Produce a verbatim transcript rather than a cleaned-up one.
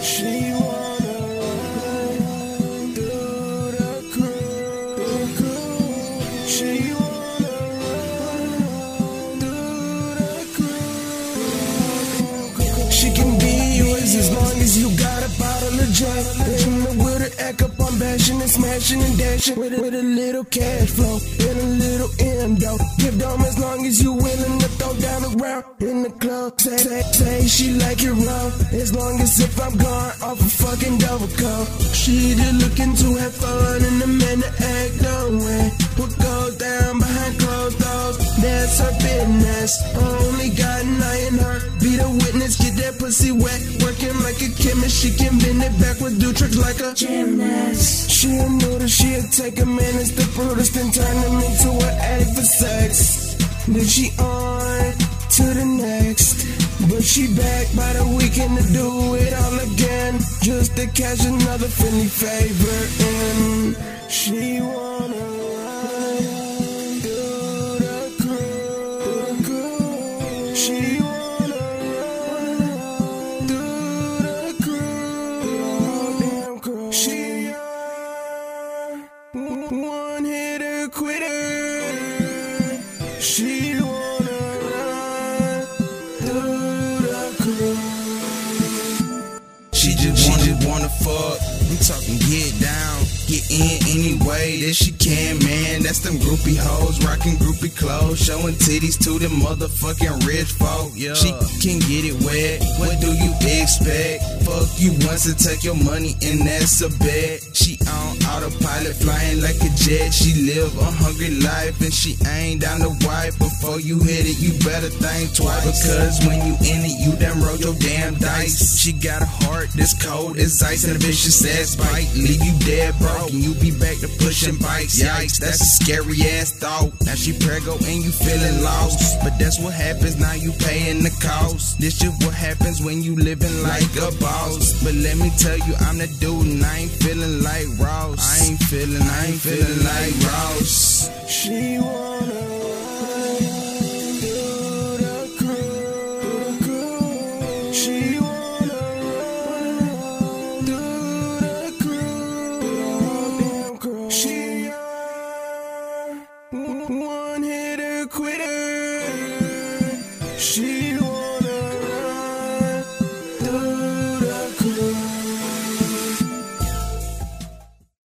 She wanna run through the crew. She wanna run through the crew. She can be yours as long as you got a bottle of Jack. And with her act up, I'm bashing and smashing and dashing with a, with a little cash flow and a little endo. Give them as long as you willing to throw down around in the club. Say, say, say she like it rough, as long as if I'm gone off a fucking double cup. She just looking to have fun and the man to act no way. What goes down behind closed doors, that's her business. Only got an eye in her, be the witness, get that pussy wet. Working like a chemist, she can bend it backwards, do tricks like a gymnast. She knew that she'd take a minute to Brutus, then turn him into an addict for sex. Then she on to the next, but she back by the weekend to do it all again, just to catch another Philly favorite. And she wanna run through the crew. She wanna run through the crew. She a one hitter quitter. She wanna run through the crew. She just wanna, she just wanna fuck. I'm talking get down, get in any way that she can, man. That's them groupie hoes, rocking groupie clothes, showing titties to them motherfucking rich folk. Yeah. She can get it wet, what do you expect? Fuck you once and take your money and that's a bet. She on autopilot, flying like a jet. She live a hungry life and she ain't down to wipe. Before you hit it, you better think twice, because when you in it, you done roll your damn dice. She got a heart that's cold as ice and a vicious ass bite, leave you dead broke and you be back to pushing bikes. Yikes, that's a scary ass thought. Now she preggo and you feeling lost, but that's what happens, now you paying the cost. This shit what happens when you living like a boss. But let me tell you, I'm the dude and I ain't feeling like Ross. I ain't feeling, I ain't feeling like Ross. She wanna run through the crew. She wanna run through the crew. She a one hitter quitter. She